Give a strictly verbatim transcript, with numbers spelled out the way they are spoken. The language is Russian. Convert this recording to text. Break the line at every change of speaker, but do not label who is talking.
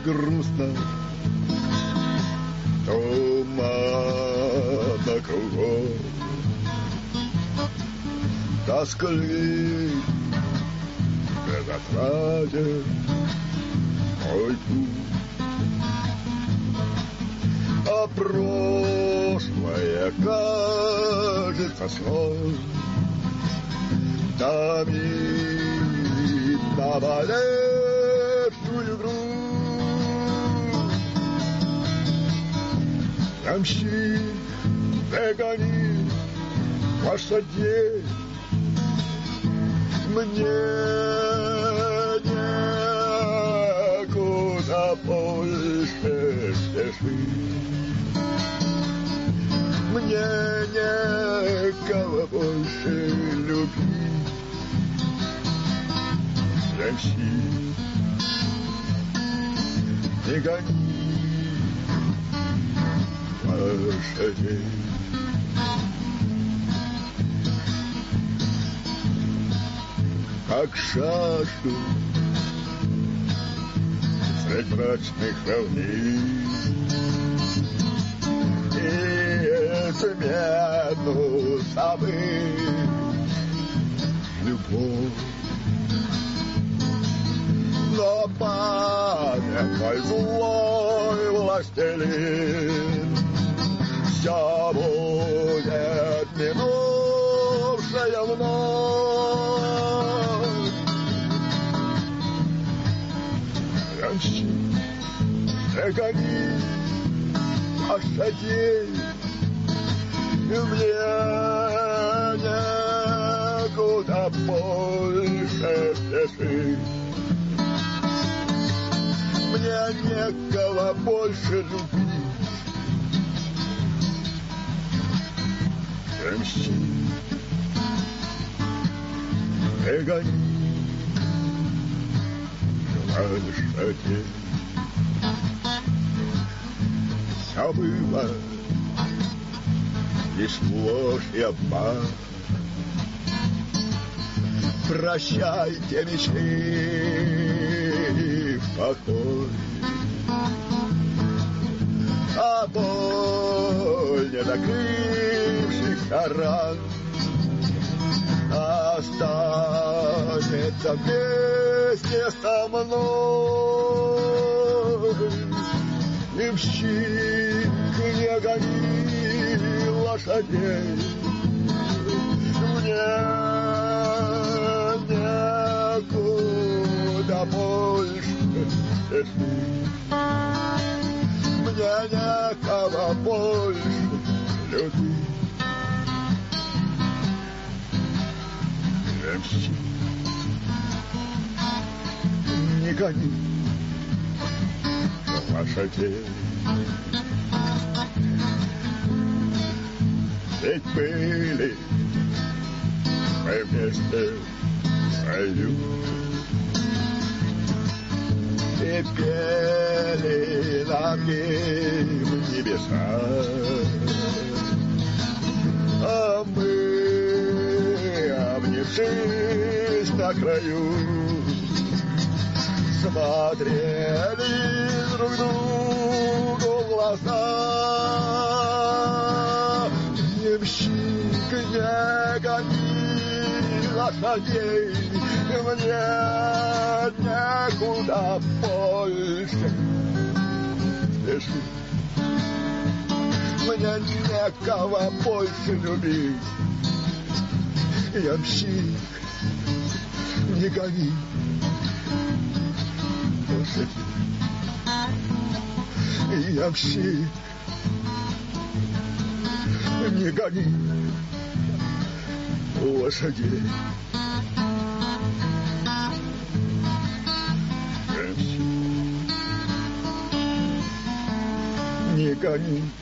грустно, туманно кругом, тоскливый, безотраден мой путь. А прошлое кажется сном, томит наболевшую грудь. Ямщик, догони лошадей, мне некуда больше спешить. Мне некого больше любить. Ямщик, не гони лошадей. Как шашку средь мрачных равнин и смену забыть любовь. Но память мой злой властелин все будет минувшее вновь. Ямщик, догони лошадей, мне некуда больше спешить. Мне некого больше любить. Ямщик, догони лошадей. Все было лишь ложь и обман. Прощайте мечты в покой, а боль не закрывшихся ран останется вместе со мной. Ямщик, не гони лошадей, мне некуда больше спешить. Мне некого больше любить. Ямщик, не гони лошадей. Ведь были мы вместе в раю и пели над ним небеса, а мы, обнявшись на краю, смотрели друг другу в глаза. Ямщик, не гони лошадей, мне некуда больше спешить. Мне некого больше любить. Ямщик, не гони лошадей. Ямщик, не гони лошадей. Ямщик, не гони